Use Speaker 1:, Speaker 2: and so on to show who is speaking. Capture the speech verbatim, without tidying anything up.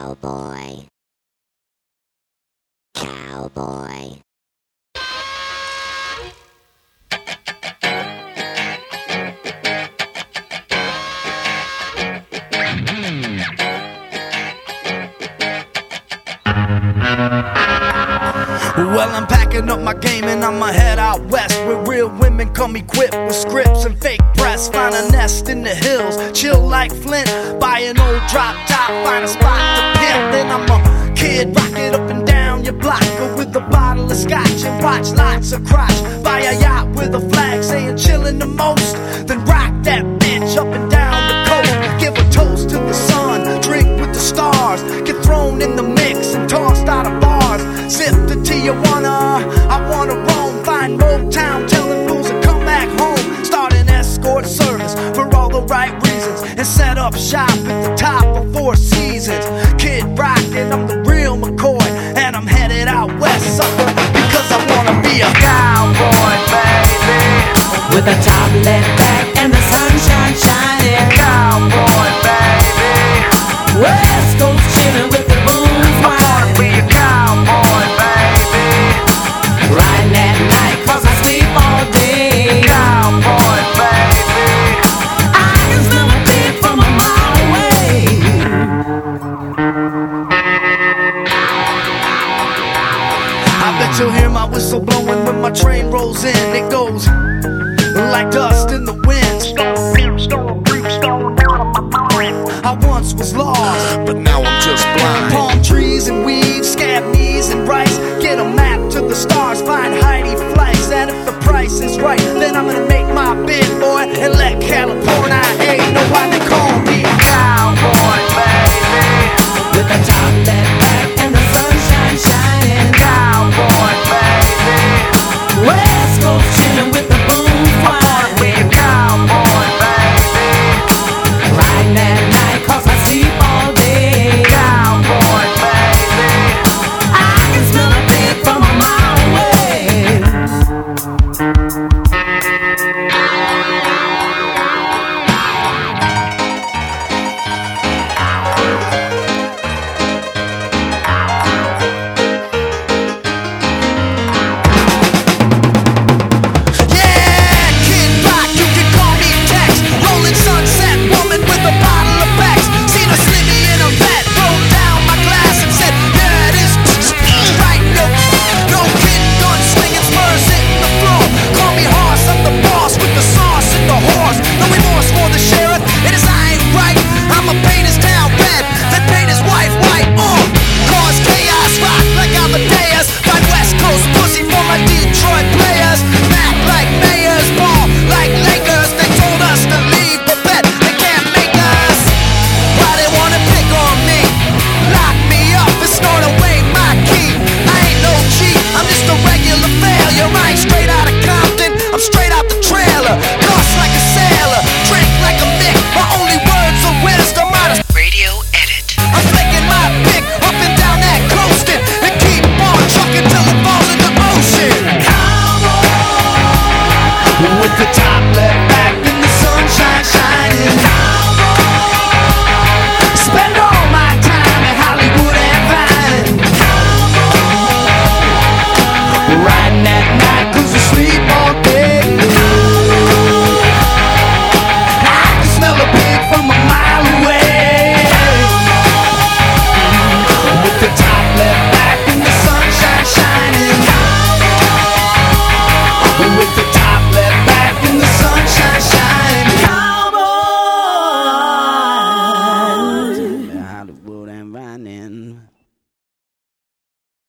Speaker 1: Cowboy. Cowboy.
Speaker 2: Well, I'm packing up my game and I'ma head out west, where real women come equipped with scripts and fake breasts. Find a nest in the hills, chill like Flint. Buy an old drop top, find a spot to pimp. Then I'm a kid, rock it up and down your block, go with a bottle of scotch and watch lots of crotch. Buy a yacht with a flag saying chillin' the most, then rock that bitch up and down the coast. Give a toast to the sun, drink with the stars, get thrown in the mix and tossed out of bars. Sip the Tijuana, I wanna roam, find Motown, telling fools to come back home. Start an escort service for all the right reasons, and set up shop at the top of Four Seasons. Kid rockin', I'm the real McCoy, and I'm headed out west, sucker, because I wanna be a cowboy, baby.
Speaker 3: With a top left back and the sunshine shining.
Speaker 2: Cowboy, baby.
Speaker 3: West Coast chillin' with the rooms wide.
Speaker 2: I wanna be a cowboy, baby.
Speaker 3: Riding at night cause I sleep all day.
Speaker 2: Cowboy, baby.
Speaker 3: I can smell a beat from a mile away.
Speaker 2: I bet you'll hear my whistle blowing when my train rolls in. It goes like dust in the wind. I once was lost,
Speaker 4: but now I'm just blind.
Speaker 2: Palm trees and weeds, scab knees and rice. Get a map to the stars, find Heidi Fleiss. And if the price is right, then I'm gonna make my bid, boy, and let California, ain't nobody call me a cowboy.